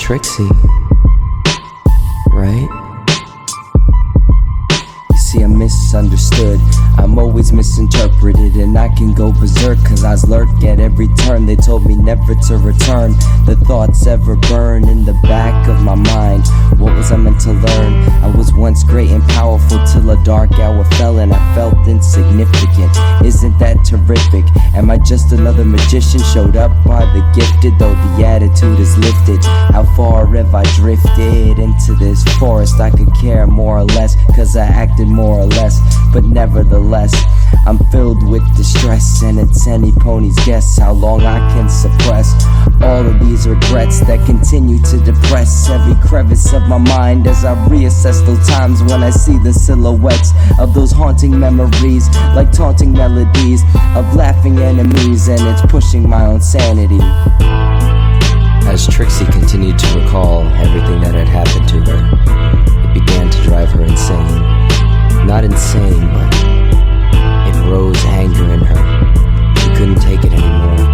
Trixie, right? You see, I'm misunderstood, I'm always misinterpreted, and I can go berserk cause I was lurk at every turn. They told me never to return, the thoughts ever burn in the back of my mind. What was I meant to learn? I was once great and powerful till a dark hour fell and I felt insignificant. Isn't that terrific? Am I just another magician showed up by the gifted? Though the attitude is lifted, how far have I drifted into this forest? I could care more or less cause I acted more or less, but nevertheless I'm filled with distress, and it's any pony's guess how long I can suppress all of these regrets that continue to depress every crevice of my mind as I reassess those times when I see the silhouettes of those haunting memories, like taunting melodies of laughing enemies, and it's pushing my own sanity. As Trixie continued to recall everything that had happened to her, it began to drive her insane. Not insane, but it rose anger in her. She couldn't take it anymore.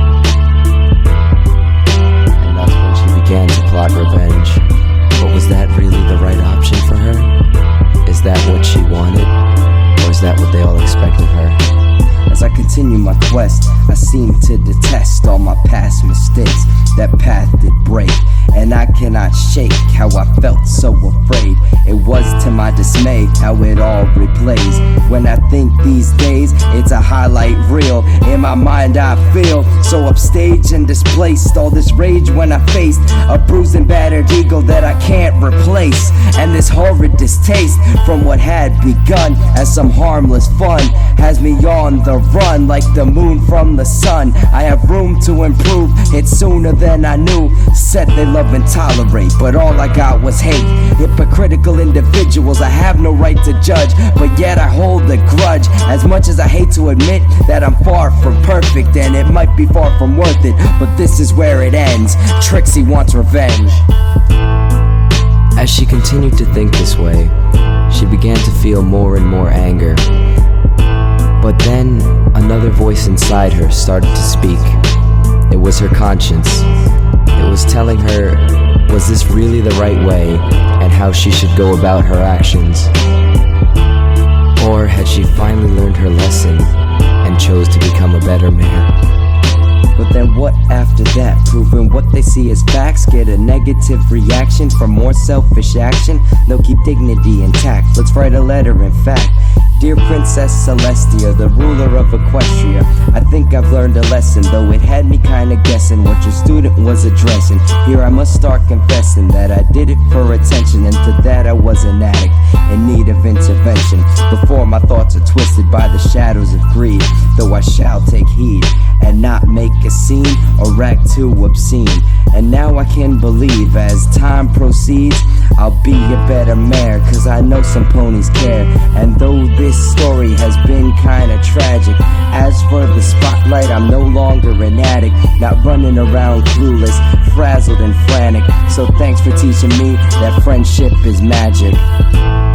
And that's when she began to plot revenge. But was that really the right option for her? Is that what she wanted? Or is that what they all expect of her? As I continue my quest, I seem to detest all my past mistakes. That path did break, and I cannot shake how I felt so afraid. It was to my dismay how it all replays. When I think these days, it's a highlight reel. In my mind I feel so upstaged and displaced. All this rage when I faced a bruised and battered ego that I can't replace, and this horrid distaste from what had begun as some harmless fun has me on the run like the moon from the sun. I have room to improve, it's sooner than I knew. Said they love and tolerate, but all I got was hate. Hypocritical individuals I have no right to judge, but yet I hold a grudge. As much as I hate to admit that I'm far from perfect, and it might be far from worth it, but this is where it ends. Trixie wants revenge. As she continued to think this way, she began to feel more and more anger. But then another voice inside her started to speak. It was her conscience. It was telling her, was this really the right way, and how she should go about her actions? Or had she finally learned her lesson and chose to become a better man? But then what after that? Proving what they see as facts, get a negative reaction from more selfish action. They'll keep dignity intact. Let's write a letter, in fact. Dear Princess Celestia, the ruler of Equestria, I think I've learned a lesson, though it had me kinda guessing what your student was addressing. Here I must start confessing that I did it for attention, and to that I was an addict in need of intervention. Before my thoughts are twisted by the shadows of greed, though I shall take heed and not make a scene or act too obscene. And now I can believe as time proceeds, I'll be a better mayor, cause I know some ponies care. And though this story has been kinda tragic, as for the spotlight, I'm no longer an addict, not running around clueless, frazzled and frantic. So thanks for teaching me that friendship is magic.